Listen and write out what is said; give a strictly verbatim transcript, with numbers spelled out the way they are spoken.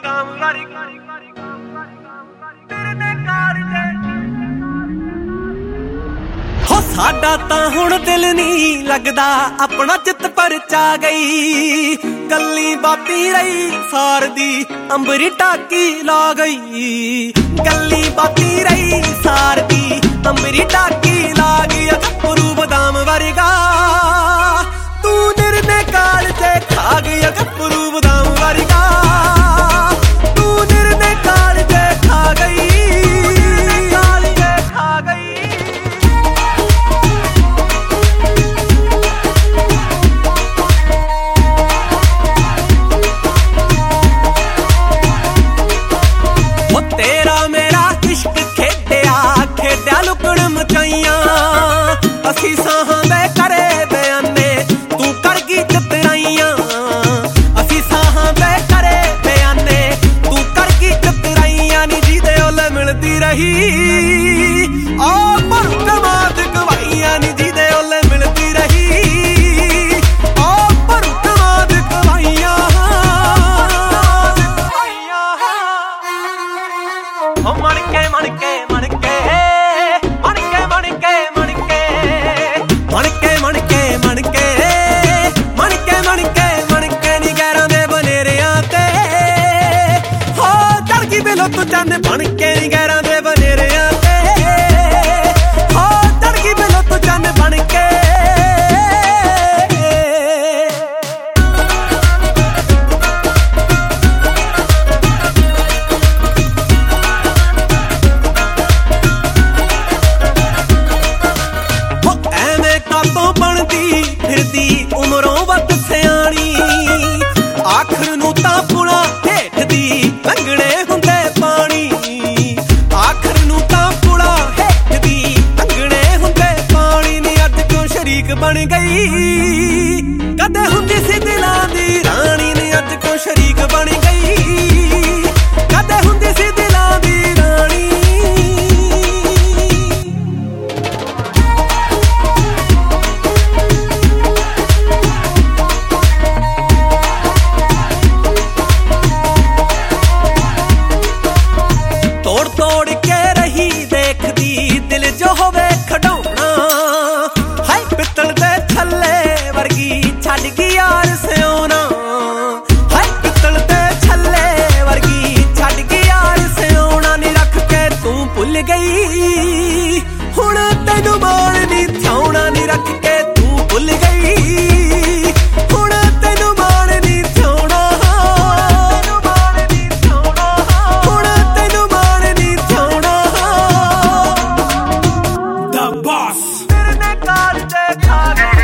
काम वारी तेरे ने कार दे हो साडा तां हुण दिल नहीं लगदा अपना चित परचा गई गल्ली बाती रही सार दी अंबरी टाकी ला गई गल्ली बाती रही सार दी अंबरी टाकी ला गई गप्परू बदाम वर्गा तू निर्ने काल ते खा गई गप्परू बदाम वर्गा तू निर्ने काल ते खा गई काल ते खा गई तेरा मेरा इश्क खेडिया खेडिया लुकड़ मचाइया असी साहां दे करे बयाने तू कर गई चतराइया असी साहां दे करे बयाने तू कर गई चतराइया नी जी दे ओले मिलती रही ओ पर कमाद गवाइया नी जी दे ओले मिलती रही ओ पर कमाद गवाइया मणके मणके मणके मणके मणके मणके मणके मणके मणके मणके मणके मणके नी गैरां दे बनेरियां ते हो चढ़ गई बिलो तू चंद बनके नी गैरां दे बनेरियां ते हो चढ़ गई बिलो तू चंद बनके बनदी फिरदी उमरों वत सियाणी आखिर नूं तां पुला हेठ दी लंघणे हुंदे पानी आखिर नूं तां पुला हेठ दी लंघणे हुंदे पानी नी अज क्यों शरीक बन गई कदे हुंदी सी दिलां दी राणी नी अज क्यों शरीक बन गई कदे हुंदी सी दिलां दी राणी तोड़ तोड़ के रही देखदी दिल जो होवे खडौना हाय पित्तल दे छल्ले वर्गी छड़ गई यार सियोना हाय पित्तल दे छल्ले वर्गी छड़ गई यार सियोना नी रख के तू भुल गई हुण तैनू माण नी थियाउणा नी रख के तू भुल गई हुण तैनू माण नी थियाउणा तैनू माण नी थियाउणा हुण तैनू माण नी थियाउणा The boss तेरे ने काल ते खा गई